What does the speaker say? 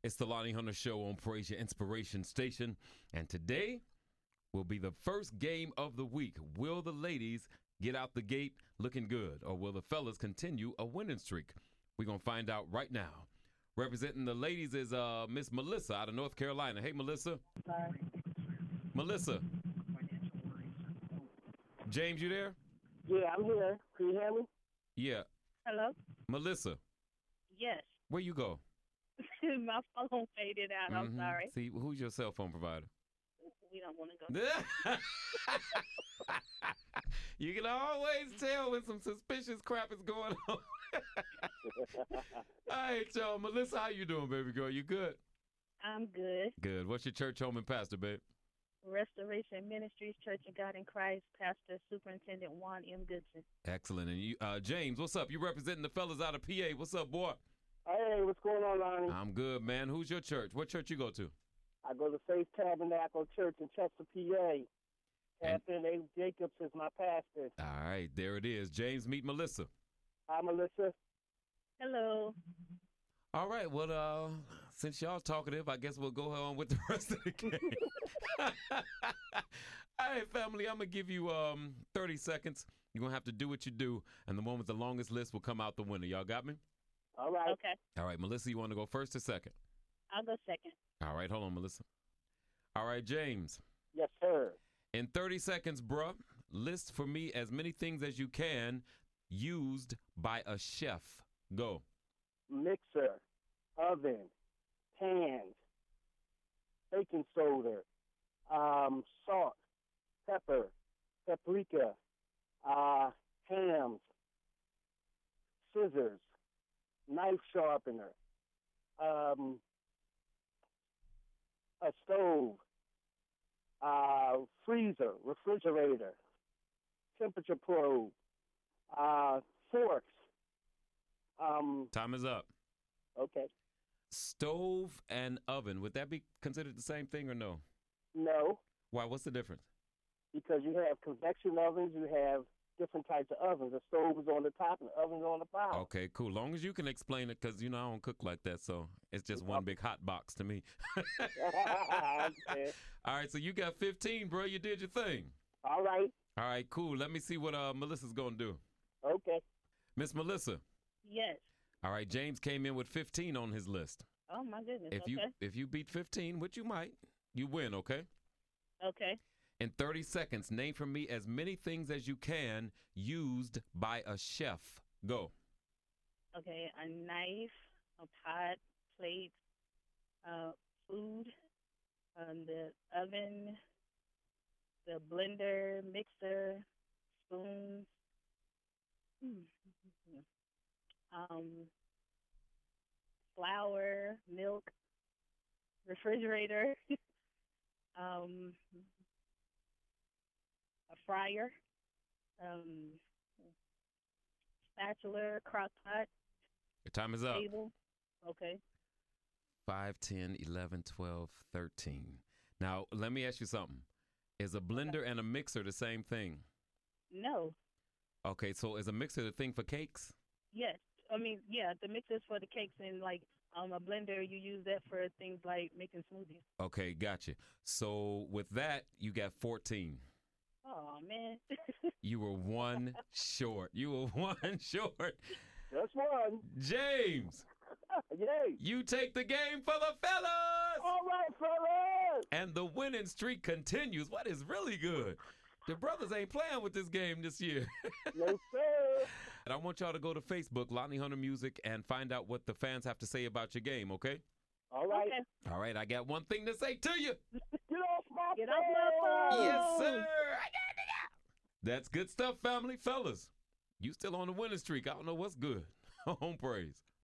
It's the Lonnie Hunter Show on Praise Your Inspiration Station. And today will be the first game of the week. Will the ladies get out the gate looking good, or will the fellas continue a winning streak? We're going to find out right now. Representing the ladies is Miss Melissa out of North Carolina. Hey, Melissa. Hi. Melissa. James, you there? Yeah, I'm here. Can you hear me? Yeah. Hello? Melissa, Yes. where you go? My phone faded out. I'm Mhm. sorry. See, who's your cell phone provider? We don't want to go. You can always tell when some suspicious crap is going on. All right, y'all. Melissa, how you doing, baby girl? You good? I'm good. Good. What's your church, home, and pastor, babe? Restoration Ministries, Church of God in Christ, Pastor Superintendent Juan M. Goodson. Excellent. And you, James, what's up? You representing the fellas out of PA. What's up, boy? Hey, what's going on, Lonnie? I'm good, man. Who's your church? What church you go to? I go to Faith Tabernacle Church in Chester, PA. Captain A. Jacobs is my pastor. All right, there it is. James, meet Melissa. Hi, Melissa. Hello. All right, well, since y'all talkative, I guess we'll go on with the rest of the game. All right, family, I'm going to give you 30 seconds. You're going to have to do what you do, and the one with the longest list will come out the winner. Y'all got me? All right. Okay. All right, Melissa, you want to go first or second? I'll go second. All right, hold on, Melissa. All right, James. Yes, sir. In 30 seconds, bruh, list for me as many things as you can used by a chef. Go. Mixer, oven, pans, baking soda, salt, pepper, paprika, hams, scissors, knife sharpener, a stove, freezer, refrigerator, temperature probe, forks. Time is up. Okay. Stove and oven, would that be considered the same thing or no? No, Why, what's the difference? because you have convection ovens, you have different types of ovens. The stove is on the top and the oven's on the bottom. Okay, cool. Long as you can explain it, because, I don't cook like that, so it's just one big hot box to me. Okay. All right, so you got 15, bro. You did your thing. All right. All right, cool. Let me see what Melissa's going to do. Okay. Miss Melissa. Yes. All right, James came in with 15 on his list. Oh, my goodness. If you beat 15, which you might, you win, okay? Okay. In 30 seconds, name for me as many things as you can used by a chef. Go. Okay. A knife, a pot, plate, food, the oven, the blender, mixer, spoons, flour, milk, refrigerator, a fryer, spatula, crock pot, Your time is up. table. Okay. 5, 10, 11, 12, 13. Now, let me ask you something. Is a blender and a mixer the same thing? No. Okay, so is a mixer the thing for cakes? Yes. I mean, yeah, the mixers for the cakes and a blender, you use that for things like making smoothies. Okay, gotcha. So with that, you got 14. Oh, man. You were one short. You were one short. Just one. James, Yay. you take the game for the fellas. All right, fellas. And the winning streak continues. What is really good? The brothers ain't playing with this game this year. No, sir. And I want y'all to go to Facebook, Lonnie Hunter Music, and find out what the fans have to say about your game, okay? All right. Okay. All right, I got one thing to say to you. Get off my Get off my phone. Yes, sir. That's good stuff, family. Fellas, you still on the winning streak. I don't know what's good. Home praise.